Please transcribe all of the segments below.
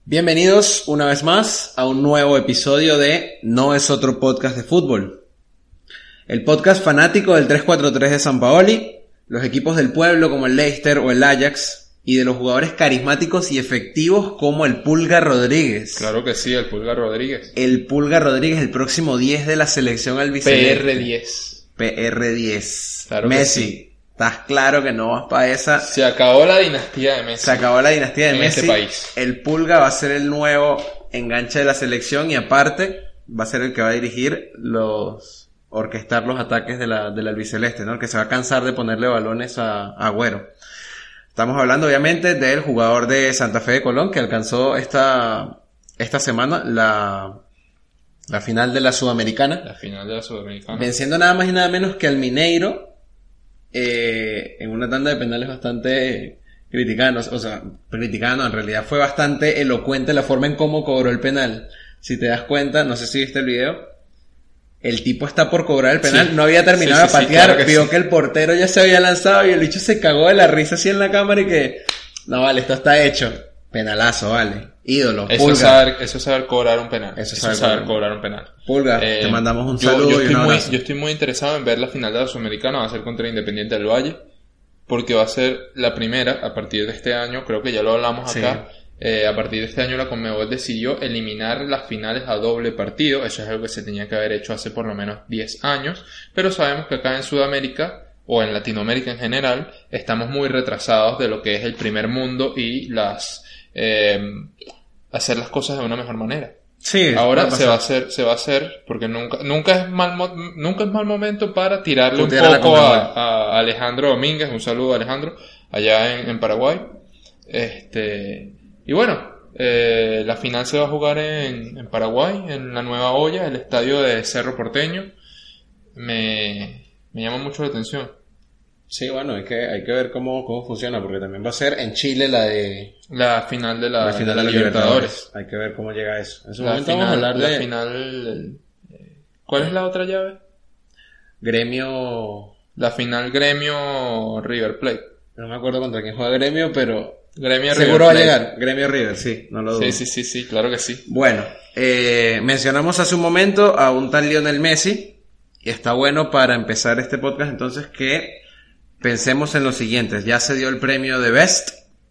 Bienvenidos una vez más a un nuevo episodio de No es otro podcast de fútbol. El podcast fanático del 3-4-3 de Sampaoli, los equipos del pueblo como el Leicester o el Ajax y de los jugadores carismáticos y efectivos como el Pulga Rodríguez. Claro que sí, el Pulga Rodríguez. El Pulga Rodríguez, el próximo 10 de la selección albiceleste. PR10. PR10. Claro Messi. Estás claro que no vas para esa. Se acabó la dinastía de Messi. Se acabó la dinastía de en Messi. este país. El Pulga va a ser el nuevo enganche de la selección y aparte va a ser el que va a dirigir orquestar los ataques del albiceleste, ¿no? El que se va a cansar de ponerle balones a Agüero. Estamos hablando obviamente del jugador de Santa Fe de Colón que alcanzó esta semana la final de la Sudamericana. La final de la Sudamericana. Venciendo nada más y nada menos que al Mineiro. En una tanda de penales bastante criticada, en realidad fue bastante elocuente la forma en cómo cobró el penal. Si te das cuenta, no sé si viste el video, el tipo está por cobrar el penal, no había terminado de patear, claro vio que el portero ya se había lanzado y el bicho se cagó de la risa así en la cámara y que, no vale, esto está hecho. Penalazo, vale. Ídolo. Eso es saber cobrar un penal. Eso es saber cobrar un penal. Pulga, te mandamos un saludo y un abrazo. Yo estoy muy interesado en ver la final de la Sudamericana. Va a ser contra Independiente del Valle. Porque va a ser la primera a partir de este año. Creo que ya lo hablamos acá. A partir de este año la Conmebol decidió eliminar las finales a doble partido. Eso es algo que se tenía que haber hecho hace por lo menos 10 años. Pero sabemos que acá en Sudamérica o en Latinoamérica en general estamos muy retrasados de lo que es el primer mundo y hacer las cosas de una mejor manera. Sí, ahora se va a hacer porque nunca es mal momento para tirarle un poco a Alejandro Domínguez. Un saludo a Alejandro allá en Paraguay. Y bueno, la final se va a jugar en Paraguay, en la Nueva Olla, el estadio de Cerro Porteño. Me llama mucho la atención. Sí, bueno, hay que ver cómo funciona, porque también va a ser en Chile la final de la Libertadores. Hay que ver cómo llega eso. En su la momento final, vamos a hablar la final. ¿Cuál es la otra llave? Gremio. La final Gremio River Plate. No me acuerdo contra quién juega Gremio, pero Gremio seguro River va a Plate. llegar. Gremio River, sí, no lo dudo. Sí, claro que sí. Bueno, mencionamos hace un momento a un tal Lionel Messi y está bueno para empezar este podcast entonces que pensemos en lo siguiente. Ya se dio el premio de Best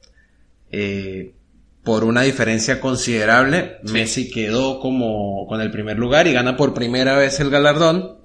por una diferencia considerable. Sí. Messi quedó con el primer lugar y gana por primera vez el galardón.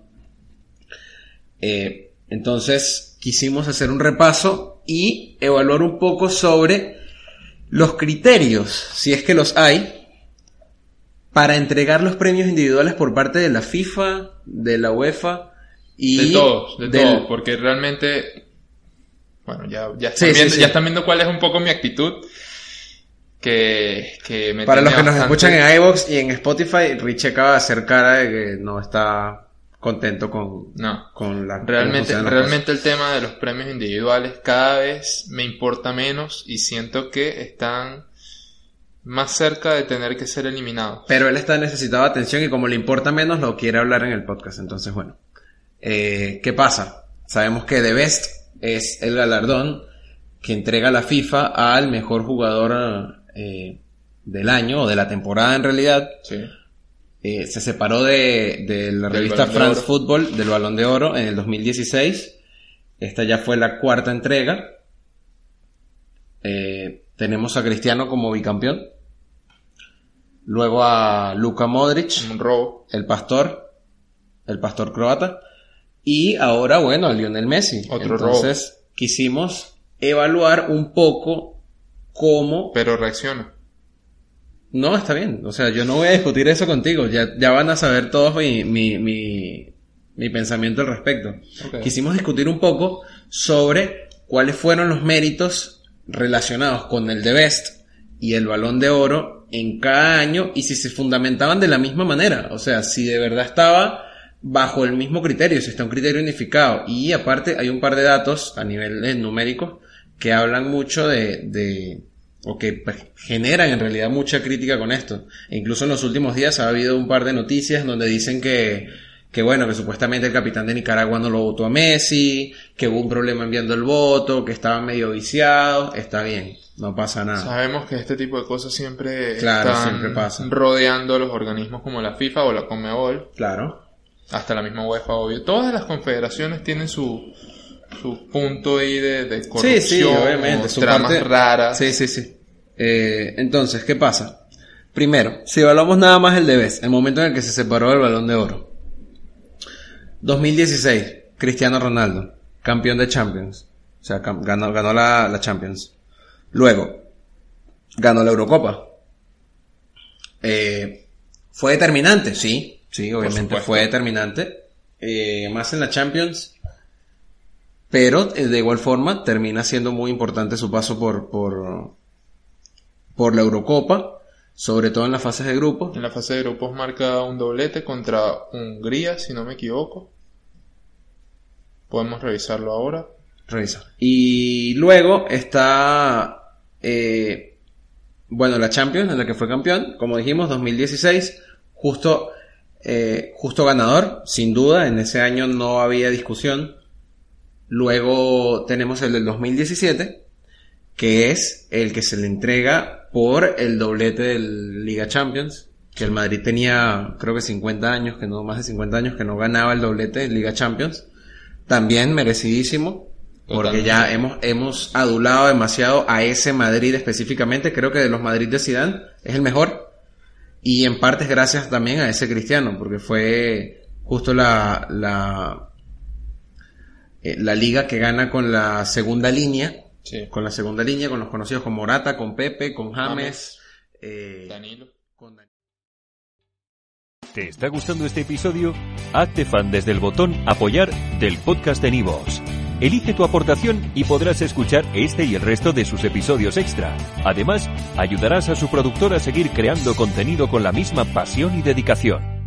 Entonces quisimos hacer un repaso y evaluar un poco sobre los criterios, si es que los hay, para entregar los premios individuales por parte de la FIFA, de la UEFA y de todos, porque realmente, bueno, ya están viendo cuál es un poco mi actitud. Que me para los que nos bastante... escuchan en iVoox y en Spotify, Rich acaba de hacer cara de que no está contento con la... Realmente el tema de los premios individuales cada vez me importa menos y siento que están más cerca de tener que ser eliminados. Pero él está necesitado de atención y como le importa menos lo quiere hablar en el podcast. Entonces, bueno, ¿qué pasa? Sabemos que The Best es el galardón que entrega la FIFA al mejor jugador del año o de la temporada en realidad. Sí. Se separó de la revista France Football del Balón de Oro en el 2016. Esta ya fue la cuarta entrega. Tenemos a Cristiano como bicampeón. Luego a Luka Modric, un robo, el pastor croata. Y ahora, bueno, a Lionel Messi. Entonces, quisimos evaluar un poco cómo... Pero reacciona. No, está bien. O sea, yo no voy a discutir eso contigo. Ya van a saber todos mi pensamiento al respecto. Okay. Quisimos discutir un poco sobre cuáles fueron los méritos relacionados con el The Best y el Balón de Oro en cada año y si se fundamentaban de la misma manera. O sea, si de verdad estaba bajo el mismo criterio, si está un criterio unificado. Y aparte hay un par de datos a nivel numérico que hablan mucho o que generan en realidad mucha crítica con esto. E incluso en los últimos días ha habido un par de noticias donde dicen que que bueno, que supuestamente el capitán de Nicaragua no lo votó a Messi, que hubo un problema enviando el voto, que estaban medio viciados, está bien, no pasa nada. Sabemos que este tipo de cosas siempre siempre pasan, rodeando a los organismos como la FIFA o la Conmebol. Claro. Hasta la misma UEFA, obvio. Todas las confederaciones tienen su punto ahí de corrupción, sí, obviamente, su tramas raras. Sí. Entonces, ¿qué pasa? Primero, si evaluamos nada más el Debes, el momento en el que se separó del Balón de Oro. 2016, Cristiano Ronaldo, campeón de Champions. O sea, ganó la Champions. Luego, ganó la Eurocopa. ¿Fue determinante? Sí, obviamente fue determinante. Más en la Champions. Pero, de igual forma, termina siendo muy importante su paso por la Eurocopa. Sobre todo en las fases de grupos. En la fase de grupos marca un doblete contra Hungría, si no me equivoco. Podemos revisarlo ahora. Revisa. Y luego está, la Champions, en la que fue campeón, como dijimos, 2016, justo ganador, sin duda, en ese año no había discusión. Luego tenemos el del 2017, que es el que se le entrega por el doblete del Liga Champions, que el Madrid tenía, creo que más de 50 años que no ganaba el doblete de Liga Champions. También merecidísimo, porque ya hemos adulado demasiado a ese Madrid específicamente. Creo que de los Madrid de Zidane es el mejor, y en parte es gracias también a ese Cristiano, porque fue justo la liga que gana con la segunda línea. Sí. Con la segunda línea, con los conocidos con Morata, con Pepe, con James, Danilo. ¿Te está gustando este episodio? Hazte fan desde el botón Apoyar del podcast de Nivos. Elige tu aportación y podrás escuchar este y el resto de sus episodios extra. Además, ayudarás a su productor a seguir creando contenido con la misma pasión y dedicación.